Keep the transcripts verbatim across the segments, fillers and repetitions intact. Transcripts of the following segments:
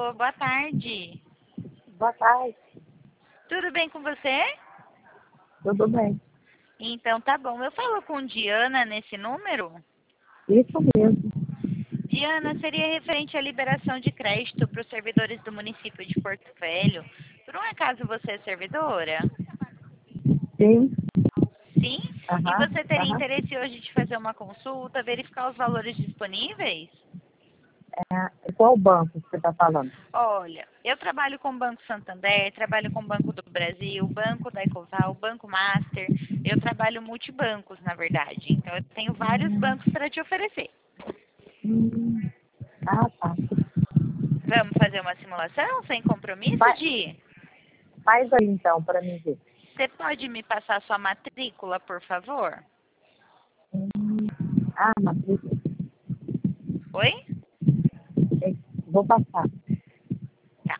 Alô, boa tarde. Boa tarde, Tudo bem com você? tudo bem? Então tá bom. Eu falo com Diana nesse número? Isso mesmo. Diana, seria referente à liberação de crédito para os servidores do município de Porto Velho. Por um acaso você é servidora? Sim, Sim? E aham, você teria aham. interesse hoje de fazer uma consulta, verificar os valores disponíveis? É, qual banco que você está falando? Olha, eu trabalho com o Banco Santander, trabalho com o Banco do Brasil, Banco da Ecoval, Banco Master. Eu trabalho multibancos, na verdade. Então, eu tenho vários Hum, bancos para te oferecer. hum, ah, tá. Vamos fazer uma simulação sem compromisso, Faz, Di? faz aí então para mim ver. Você pode me passar sua matrícula, por favor? Hum, ah, matrícula. Oi? É, vou passar. Tá.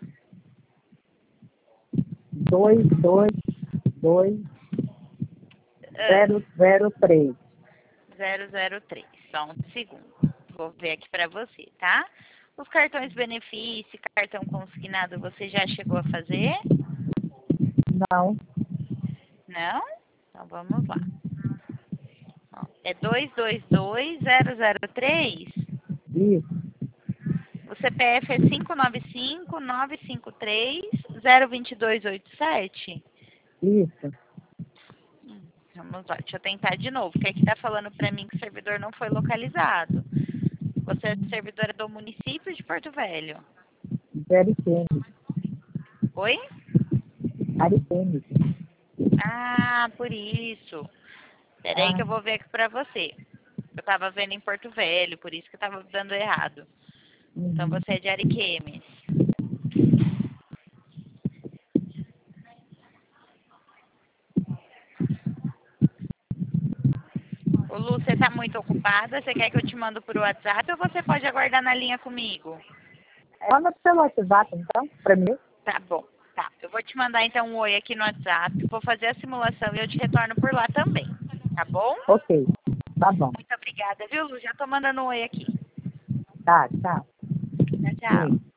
Dois, dois, dois, Ah, zero, zero, três. zero zero três. Só um segundo. Vou ver aqui para você, tá? Os cartões benefício, cartão consignado, você já chegou a fazer? Não, Não? Então vamos lá. Ó, é dois dois dois zero zero três. isso, O C P F é cinco nove cinco nove cinco três zero dois dois oito sete. isso. Hum, vamos lá, deixa eu tentar de novo, porque aqui está falando para mim que o servidor não foi localizado. Você é servidora do município de Porto Velho. Zero Ariquemes, Oi? Ariquemes. Ah, por isso. Peraí que Ah, eu vou ver aqui para você. Eu estava vendo em Porto Velho, por isso que estava dando errado. Então uhum. você é de Ariquemes. Ô Lu, você tá muito ocupada? Você quer que eu te mando por WhatsApp ou você pode aguardar na linha comigo? Manda pelo WhatsApp então, para mim. Tá bom, tá. Eu vou te mandar então um oi aqui no WhatsApp, vou fazer a simulação e eu te retorno por lá também, tá bom? Ok, tá bom. Muito obrigada, viu, Lu? Já tô mandando um oi aqui. Tá, tchau. Tchau, tchau. Sim.